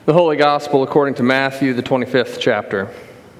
The Holy Gospel according to Matthew, the 25th chapter.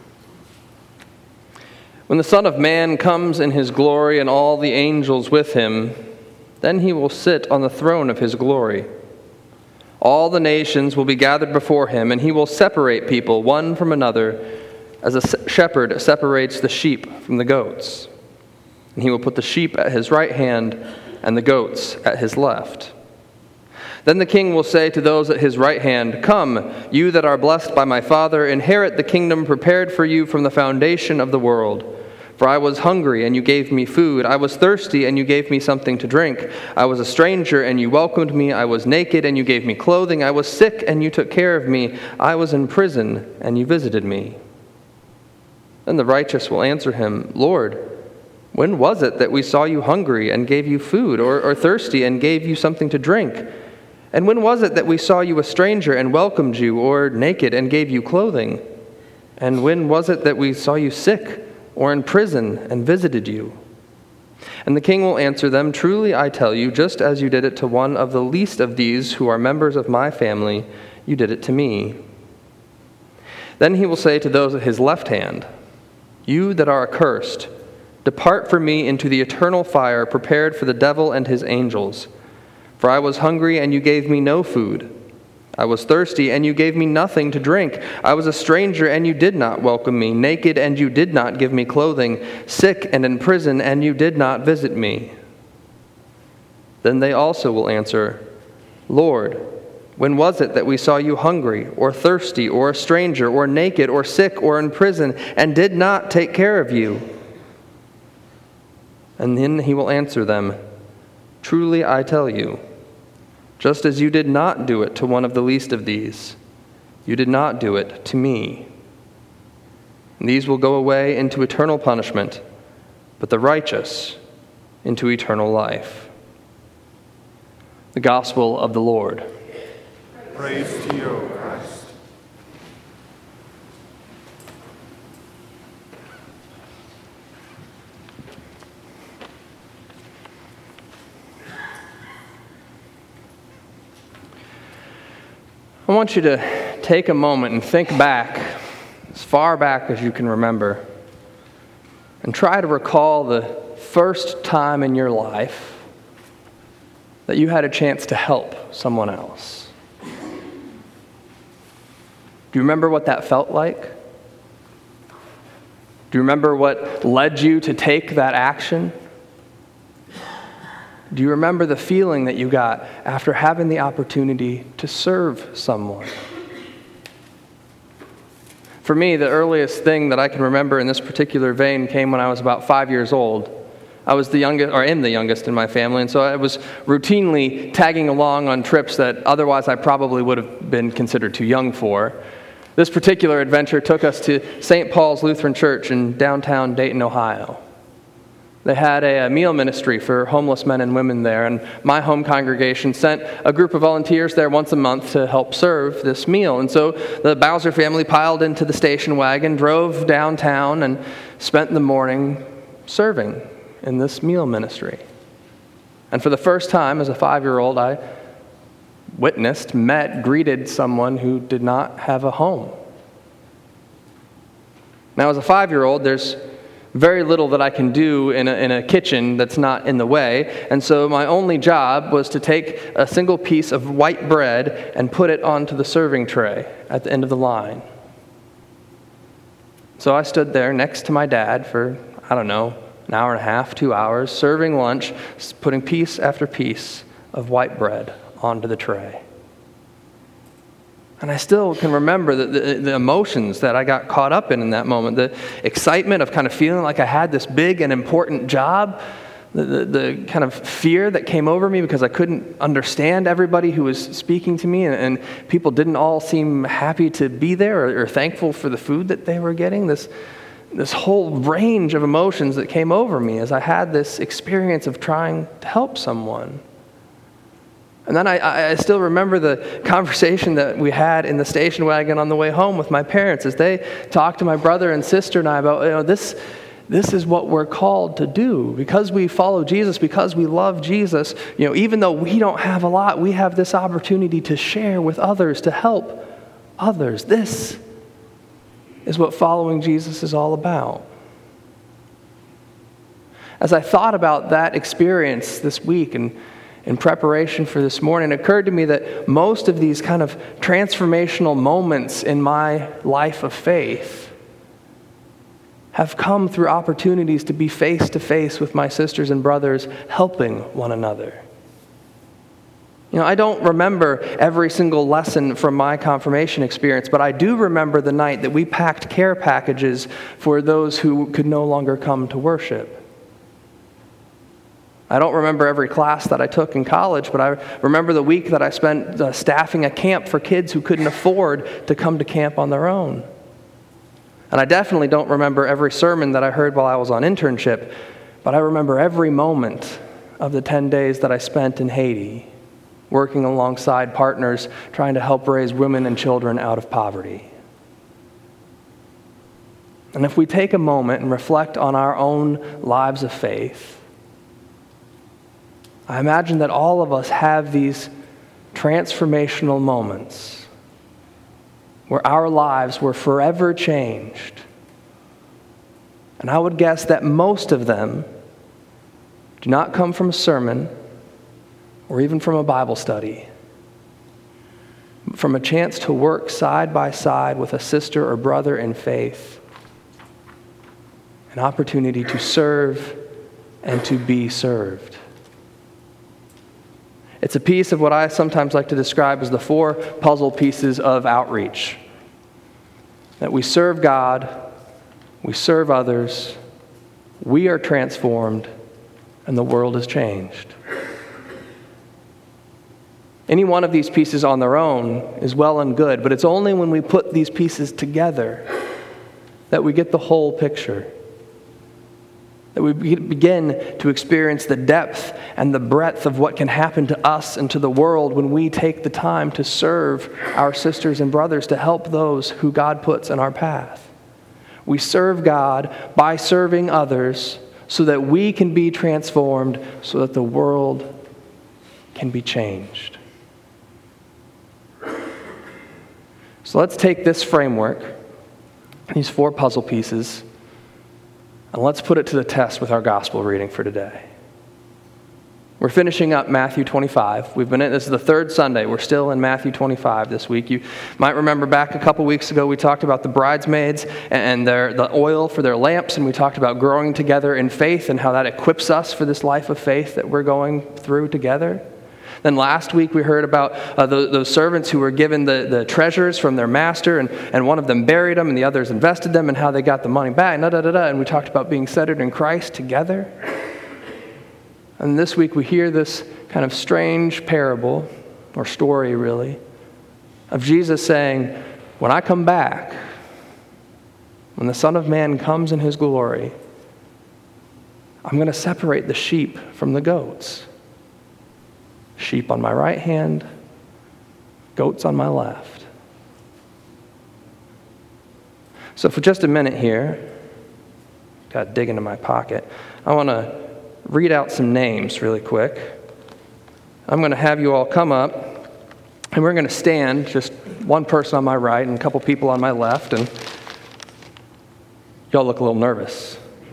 When the Son of Man comes in his glory and all the angels with him, then he will sit on the throne of his glory. All the nations will be gathered before him, and he will separate people one from another, as a shepherd separates the sheep from the goats. And he will put the sheep at his right hand and the goats at his left. Then the king will say to those at his right hand, "Come, you that are blessed by my Father, inherit the kingdom prepared for you from the foundation of the world. For I was hungry, and you gave me food. I was thirsty, and you gave me something to drink. I was a stranger, and you welcomed me. I was naked, and you gave me clothing. I was sick, and you took care of me. I was in prison, and you visited me." Then the righteous will answer him, "Lord, when was it that we saw you hungry and gave you food, or thirsty and gave you something to drink? And when was it that we saw you a stranger and welcomed you, or naked and gave you clothing? And when was it that we saw you sick or in prison and visited you?" And the king will answer them, "Truly I tell you, just as you did it to one of the least of these who are members of my family, you did it to me." Then he will say to those at his left hand, "You that are accursed, depart from me into the eternal fire prepared for the devil and his angels. For I was hungry, and you gave me no food. I was thirsty, and you gave me nothing to drink. I was a stranger, and you did not welcome me. Naked, and you did not give me clothing. Sick and in prison, and you did not visit me." Then they also will answer, "Lord, when was it that we saw you hungry, or thirsty, or a stranger, or naked, or sick, or in prison, and did not take care of you?" And then he will answer them, "Truly I tell you, just as you did not do it to one of the least of these, you did not do it to me." And these will go away into eternal punishment, but the righteous into eternal life. The Gospel of the Lord. Praise to you, O Christ. I want you to take a moment and think back, as far back as you can remember, and try to recall the first time in your life that you had a chance to help someone else. Do you remember what that felt like? Do you remember what led you to take that action? Do you remember the feeling that you got after having the opportunity to serve someone? For me, the earliest thing that I can remember in this particular vein came when I was about 5 years old. I was the youngest, or am the youngest in my family, and so I was routinely tagging along on trips that otherwise I probably would have been considered too young for. This particular adventure took us to St. Paul's Lutheran Church in downtown Dayton, Ohio. They had a meal ministry for homeless men and women there, and my home congregation sent a group of volunteers there once a month to help serve this meal. And so the Bowser family piled into the station wagon, drove downtown, and spent the morning serving in this meal ministry. And for the first time as a 5-year-old, I greeted someone who did not have a home. Now, as a 5-year-old, there's very little that I can do in a kitchen that's not in the way, and so my only job was to take a single piece of white bread and put it onto the serving tray at the end of the line. So I stood there next to my dad for, an hour and a half, 2 hours, serving lunch, putting piece after piece of white bread onto the tray. And I still can remember the emotions that I got caught up in that moment, the excitement of kind of feeling like I had this big and important job, the kind of fear that came over me because I couldn't understand everybody who was speaking to me, and people didn't all seem happy to be there or thankful for the food that they were getting. This whole range of emotions that came over me as I had this experience of trying to help someone. And then I still remember the conversation that we had in the station wagon on the way home with my parents as they talked to my brother and sister and I about, this is what we're called to do. Because we follow Jesus, because we love Jesus, even though we don't have a lot, we have this opportunity to share with others, to help others. This is what following Jesus is all about. As I thought about that experience this week and in preparation for this morning, it occurred to me that most of these kind of transformational moments in my life of faith have come through opportunities to be face to face with my sisters and brothers, helping one another. I don't remember every single lesson from my confirmation experience, but I do remember the night that we packed care packages for those who could no longer come to worship. I don't remember every class that I took in college, but I remember the week that I spent staffing a camp for kids who couldn't afford to come to camp on their own. And I definitely don't remember every sermon that I heard while I was on internship, but I remember every moment of the 10 days that I spent in Haiti, working alongside partners trying to help raise women and children out of poverty. And if we take a moment and reflect on our own lives of faith, I imagine that all of us have these transformational moments where our lives were forever changed. And I would guess that most of them do not come from a sermon or even from a Bible study, but from a chance to work side by side with a sister or brother in faith, an opportunity to serve and to be served. It's a piece of what I sometimes like to describe as the 4 puzzle pieces of outreach. That we serve God, we serve others, we are transformed, and the world is changed. Any one of these pieces on their own is well and good, but it's only when we put these pieces together that we get the whole picture. That we begin to experience the depth and the breadth of what can happen to us and to the world when we take the time to serve our sisters and brothers, to help those who God puts in our path. We serve God by serving others so that we can be transformed, so that the world can be changed. So let's take this framework, these 4 puzzle pieces, and let's put it to the test with our gospel reading for today. We're finishing up Matthew 25. This is the 3rd Sunday. We're still in Matthew 25 this week. You might remember back a couple weeks ago, we talked about the bridesmaids and the oil for their lamps, and we talked about growing together in faith and how that equips us for this life of faith that we're going through together. Then last week we heard about those servants who were given the treasures from their master, and one of them buried them and the others invested them, and how they got the money back, and we talked about being centered in Christ together. And this week we hear this kind of strange parable, or story really, of Jesus saying, when I come back, when the Son of Man comes in his glory, I'm going to separate the sheep from the goats. Sheep on my right hand, goats on my left. So for just a minute here, got to dig into my pocket, I want to read out some names really quick. I'm going to have you all come up, and we're going to stand, just one person on my right and a couple people on my left, and y'all look a little nervous.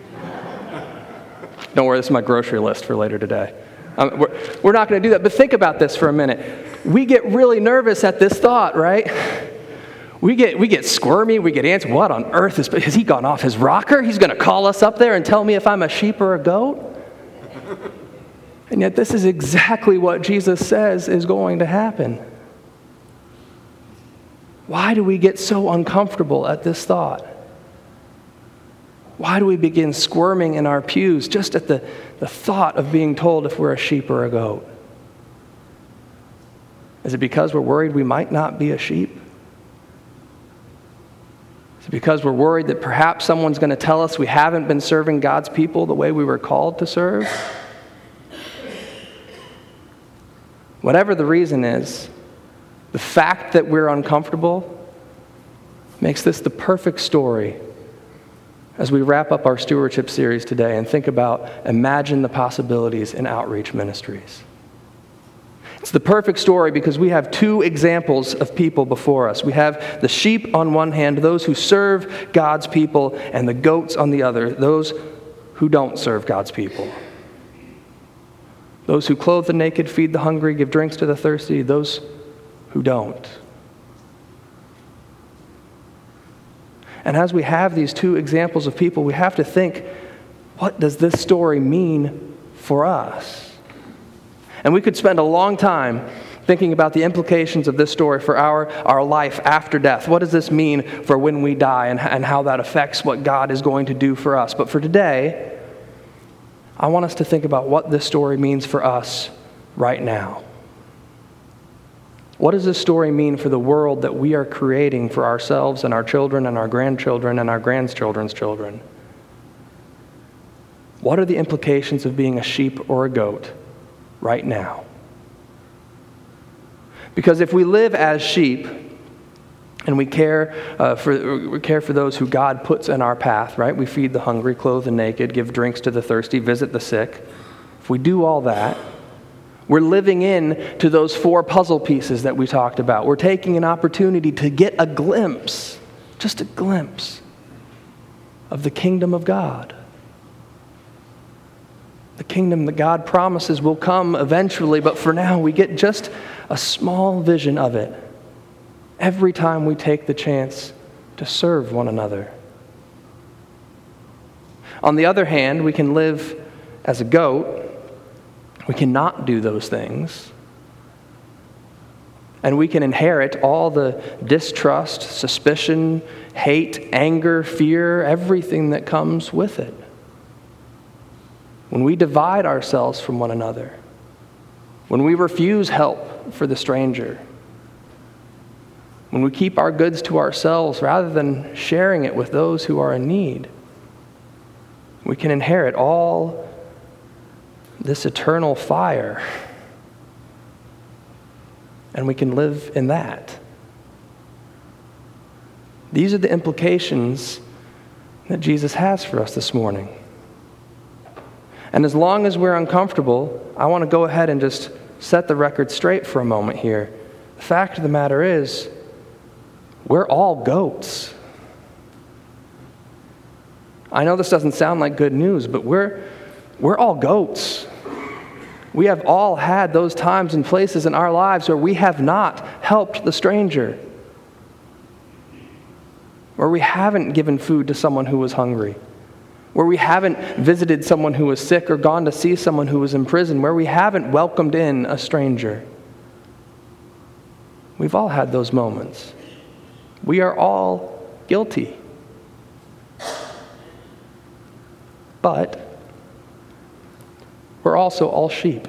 Don't worry, this is my grocery list for later today. We're not going to do that, but think about this for a minute. We get really nervous at this thought, right? We get squirmy, we get antsy. What on earth has he gone off his rocker? He's going to call us up there and tell me if I'm a sheep or a goat? And yet this is exactly what Jesus says is going to happen. Why do we get so uncomfortable at this thought? Why do we begin squirming in our pews just at the thought of being told if we're a sheep or a goat? Is it because we're worried we might not be a sheep? Is it because we're worried that perhaps someone's going to tell us we haven't been serving God's people the way we were called to serve? Whatever the reason is, the fact that we're uncomfortable makes this the perfect story as we wrap up our stewardship series today and think about imagine the possibilities in outreach ministries. It's the perfect story because we have two examples of people before us. We have the sheep on one hand, those who serve God's people, and the goats on the other, those who don't serve God's people. Those who clothe the naked, feed the hungry, give drinks to the thirsty, those who don't. And as we have these two examples of people, we have to think, what does this story mean for us? And we could spend a long time thinking about the implications of this story for our life after death. What does this mean for when we die and how that affects what God is going to do for us? But for today, I want us to think about what this story means for us right now. What does this story mean for the world that we are creating for ourselves and our children and our grandchildren and our grandchildren's children? What are the implications of being a sheep or a goat right now? Because if we live as sheep and we care for those who God puts in our path, right? We feed the hungry, clothe the naked, give drinks to the thirsty, visit the sick. If we do all that, we're living in to those four puzzle pieces that we talked about. We're taking an opportunity to get a glimpse, just a glimpse, of the kingdom of God. The kingdom that God promises will come eventually, but for now we get just a small vision of it every time we take the chance to serve one another. On the other hand, we can live as a goat. We cannot do those things. And we can inherit all the distrust, suspicion, hate, anger, fear, everything that comes with it. When we divide ourselves from one another, when we refuse help for the stranger, when we keep our goods to ourselves rather than sharing it with those who are in need, we can inherit all this eternal fire, and we can live in that. These are the implications that Jesus has for us this morning. And as long as we're uncomfortable, I want to go ahead and just set the record straight for a moment here. The fact of the matter is, we're all goats. I know this doesn't sound like good news, but we're all goats. We have all had those times and places in our lives where we have not helped the stranger, where we haven't given food to someone who was hungry, where we haven't visited someone who was sick or gone to see someone who was in prison, where we haven't welcomed in a stranger. We've all had those moments. We are all guilty. But we're also all sheep,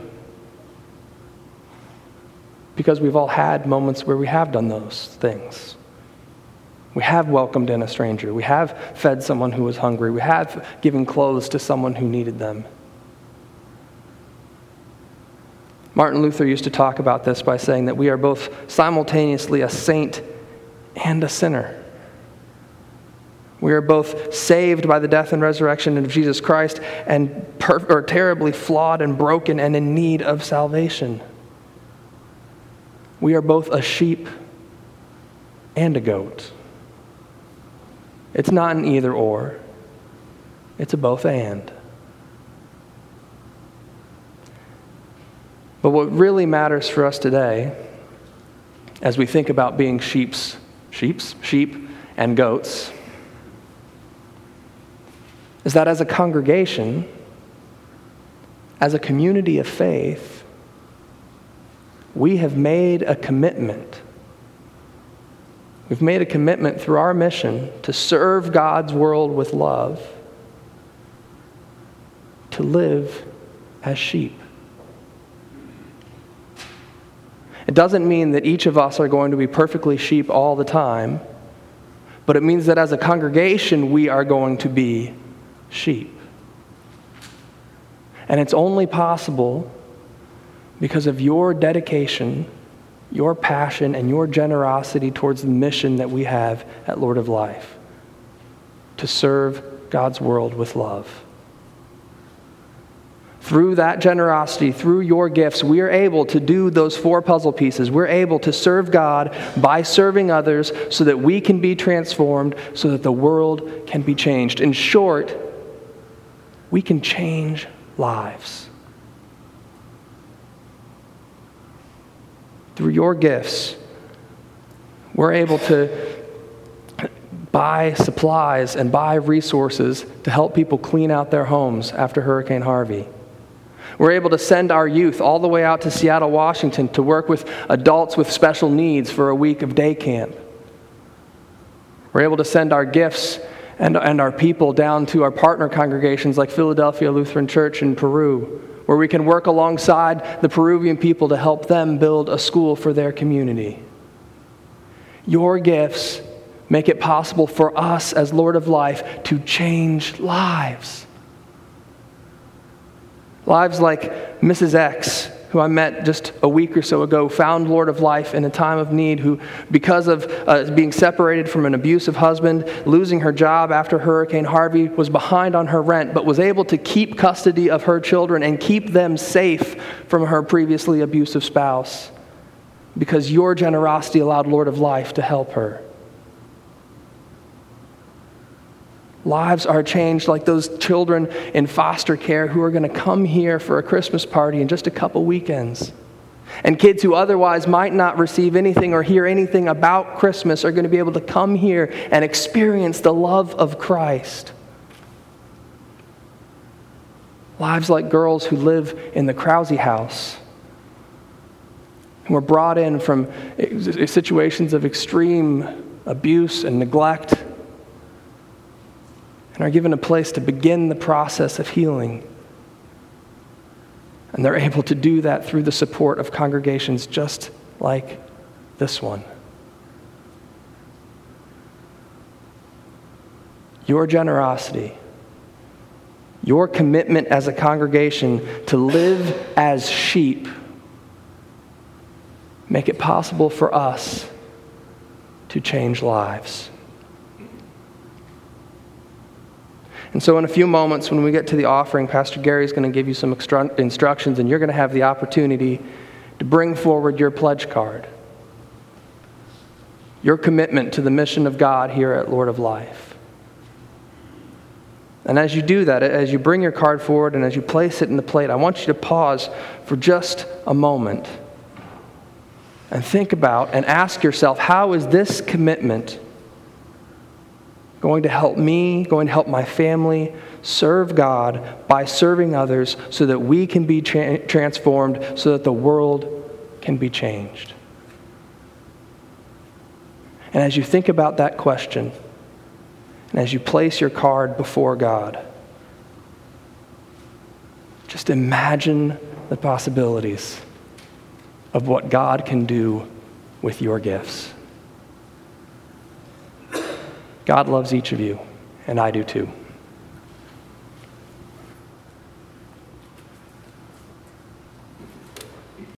because we've all had moments where we have done those things. We have welcomed in a stranger. We have fed someone who was hungry. We have given clothes to someone who needed them. Martin Luther used to talk about this by saying that we are both simultaneously a saint and a sinner. We are both saved by the death and resurrection of Jesus Christ and terribly flawed and broken and in need of salvation. We are both a sheep and a goat. It's not an either or. It's a both and. But what really matters for us today, as we think about being sheep and goats, is that as a congregation, as a community of faith, we have made a commitment. We've made a commitment through our mission to serve God's world with love, to live as sheep. It doesn't mean that each of us are going to be perfectly sheep all the time, but it means that as a congregation, we are going to be sheep. And it's only possible because of your dedication, your passion, and your generosity towards the mission that we have at Lord of Life, to serve God's world with love. Through that generosity, through your gifts, we are able to do those 4 puzzle pieces. We're able to serve God by serving others so that we can be transformed, so that the world can be changed. In short, we can change lives. Through your gifts, we're able to buy supplies and buy resources to help people clean out their homes after Hurricane Harvey. We're able to send our youth all the way out to Seattle, Washington to work with adults with special needs for a week of day camp. We're able to send our gifts and our people down to our partner congregations like Philadelphia Lutheran Church in Peru, where we can work alongside the Peruvian people to help them build a school for their community. Your gifts make it possible for us as Lord of Life to change lives. Lives like Mrs. X, who I met just a week or so ago, found Lord of Life in a time of need, who, because of being separated from an abusive husband, losing her job after Hurricane Harvey, was behind on her rent, but was able to keep custody of her children and keep them safe from her previously abusive spouse, because your generosity allowed Lord of Life to help her. Lives are changed like those children in foster care who are going to come here for a Christmas party in just a couple weekends. And kids who otherwise might not receive anything or hear anything about Christmas are going to be able to come here and experience the love of Christ. Lives like girls who live in the Krause house, who were brought in from situations of extreme abuse and neglect, and are given a place to begin the process of healing. And they're able to do that through the support of congregations just like this one. Your generosity, your commitment as a congregation to live as sheep, make it possible for us to change lives. And so in a few moments, when we get to the offering, Pastor Gary is going to give you some instructions, and you're going to have the opportunity to bring forward your pledge card, your commitment to the mission of God here at Lord of Life. And as you do that, as you bring your card forward and as you place it in the plate, I want you to pause for just a moment and think about and ask yourself, how is this commitment going to help me, going to help my family serve God by serving others so that we can be transformed, so that the world can be changed? And as you think about that question, and as you place your card before God, just imagine the possibilities of what God can do with your gifts. God loves each of you, and I do too.